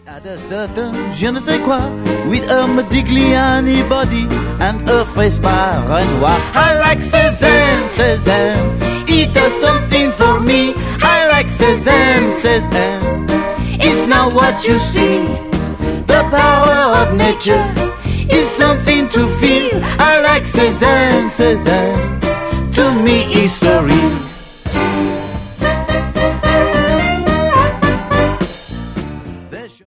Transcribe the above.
At a certain je ne sais quoi, with a Modigliani body and a face paranoid. I like Cézanne, Cézanne, he does something for me. I like Cézanne, Cézanne, it's not what you see. The power of nature is something to feel. I like Cézanne, Cézanne, to me it's so real.